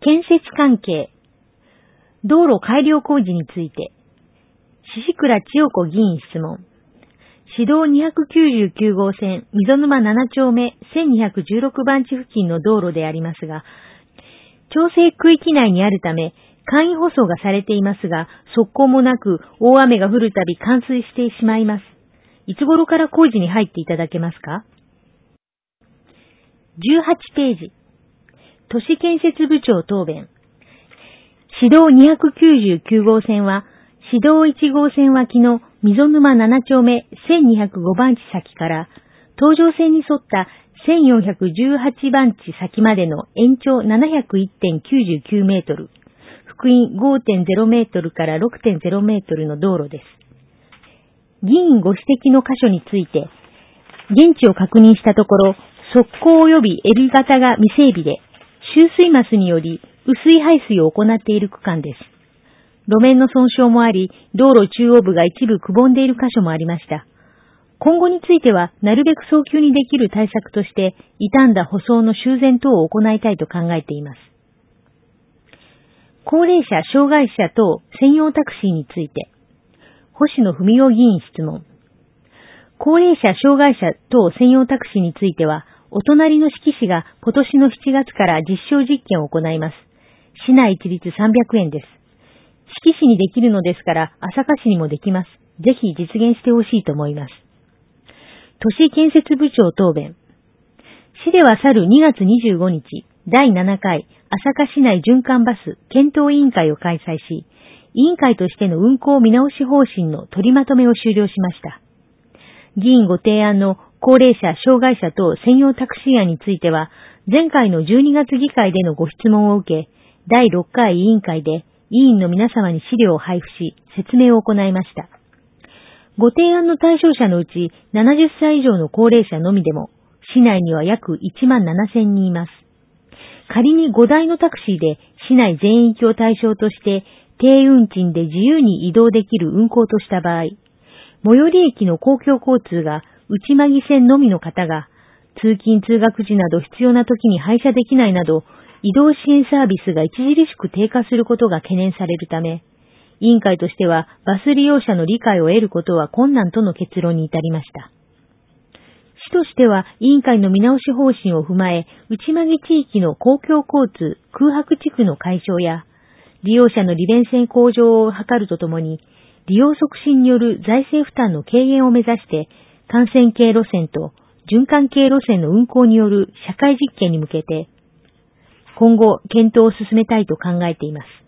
建設関係、道路改良工事について、宍倉千代子議員質問。市道299号線溝沼7丁目1216番地付近の道路でありますが、調整区域内にあるため、簡易舗装がされていますが、側溝もなく、大雨が降るたび冠水してしまいます。いつ頃から工事に入っていただけますか？ 18 ページ。都市建設部長答弁。市道299号線は、市道1号線脇の溝沼7丁目1205番地先から、東上線に沿った1418番地先までの延長 701.99 メートル、幅員 5.0 メートルから 6.0 メートルの道路です。議員ご指摘の箇所について、現地を確認したところ、側溝及びL型が未整備で、集水マスにより雨水排水を行っている区間です。路面の損傷もあり、道路中央部が一部くぼんでいる箇所もありました。今後については、なるべく早急にできる対策として、傷んだ舗装の修繕等を行いたいと考えています。高齢者、障害者等専用タクシーについて、星野文夫議員質問。高齢者、障害者等専用タクシーについては、お隣の志木市が今年の7月から実証実験を行います。市内一律300円です。志木市にできるのですから、朝霞市にもできます。ぜひ実現してほしいと思います。都市建設部長答弁。市では去る2月25日、第7回朝霞市内循環バス検討委員会を開催し、委員会としての運行見直し方針の取りまとめを終了しました。議員ご提案の高齢者、障害者等専用タクシー案については、前回の12月議会でのご質問を受け、第6回委員会で委員の皆様に資料を配布し、説明を行いました。ご提案の対象者のうち70歳以上の高齢者のみでも、市内には約1万7000人います。仮に5台のタクシーで市内全域を対象として低運賃で自由に移動できる運行とした場合、最寄り駅の公共交通が内間木線のみの方が通勤通学時など必要な時に配車できないなど移動支援サービスが著しく低下することが懸念されるため、委員会としてはバス利用者の理解を得ることは困難との結論に至りました。市としては委員会の見直し方針を踏まえ、内間木地域の公共交通空白地区の解消や、利用者の利便性向上を図るとともに、利用促進による財政負担の軽減を目指して、幹線系路線と循環系路線の運行による社会実験に向けて、今後検討を進めたいと考えています。